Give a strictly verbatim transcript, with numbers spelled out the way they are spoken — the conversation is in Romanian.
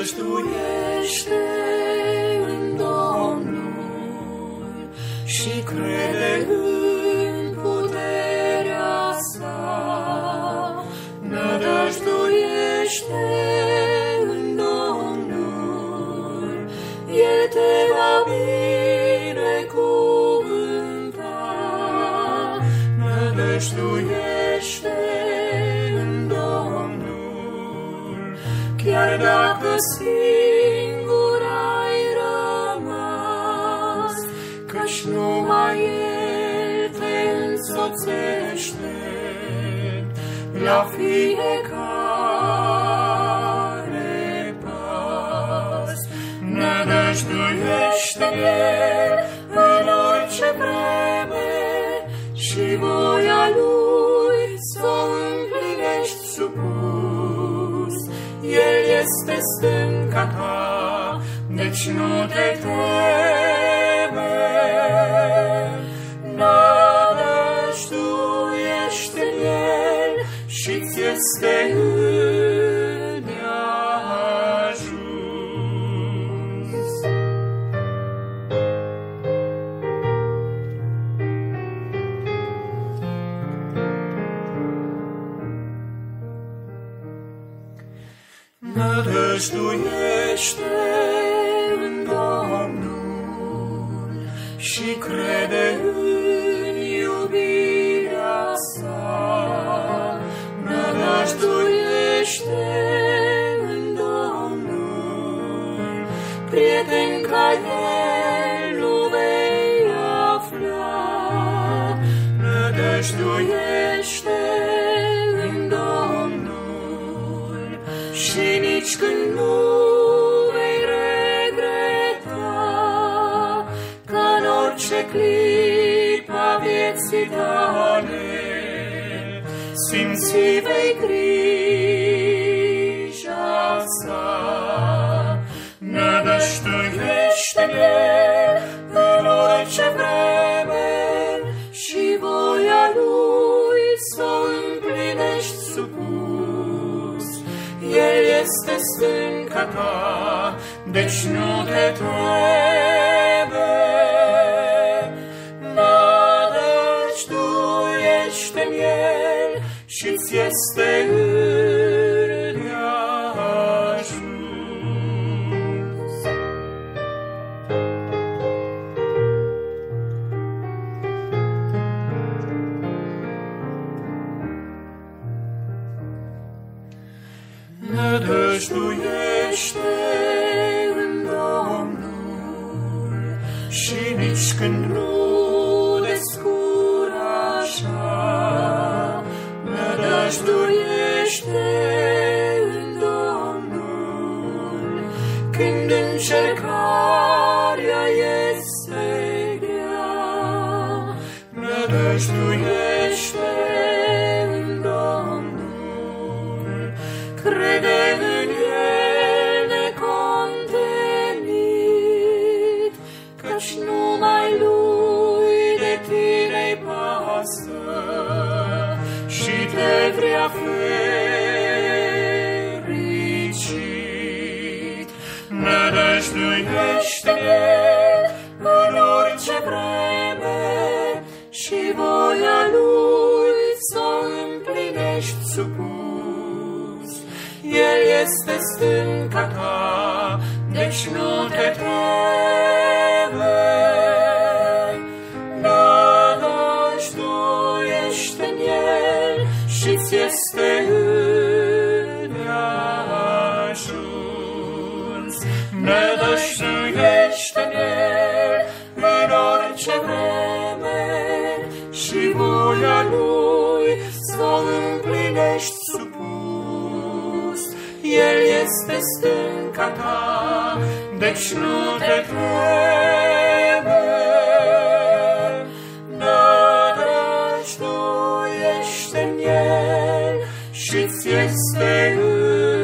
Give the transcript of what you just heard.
Nădăjduiește în Domnul și crede în puterea sa. Nădăjduiește în Domnul, El te va binecuvânta. Nădăjduiește în Domnul, chiar dacă singur ai rămas, căci numai El te însoțește la fiecare pas. Nădăjduiește El în orice vreme și voia Lui s-o împlinești supus. El este stânca ta, deci nu te teme. Nădăjduiește în El și-ți este îndeajuns. Nădăjduiește în Domnul și crede în iubirea sa. Nădăjduiește în Domnul, prieten ca El nu vei afla. Nădăjduiește în Domnul și nici când nu vei regreta că în orice clipa vieții tale simți vei grija sa. Nădăjduiește în El în orice vreme și voia Lui s-o împlinești supus. El este stânca ta, deci nu te teme. Nădăjduiește în El și-ți este îndeajuns. Nădăjduiește în Domnul și nici când nu descuraja. Nădăjduiește în Domnul când încercarea este grea. Nădăjduiește în Domnul, crede în El necontenit, căci numai Lui de tine-i pasă și te vrea fericit. Nădăjduiește El în orice vreme și voia Lui s-o împlinești supus. El este stânca ta, deci nu te teme. Nădăjduiește în El și-ți este îndeajuns. Nădăjduiește în El în orice vreme și voia Lui s-o împlinești supus. El este stânca ta, deci nu te teme. Nădăjduiește în El și-ți este îndeajuns.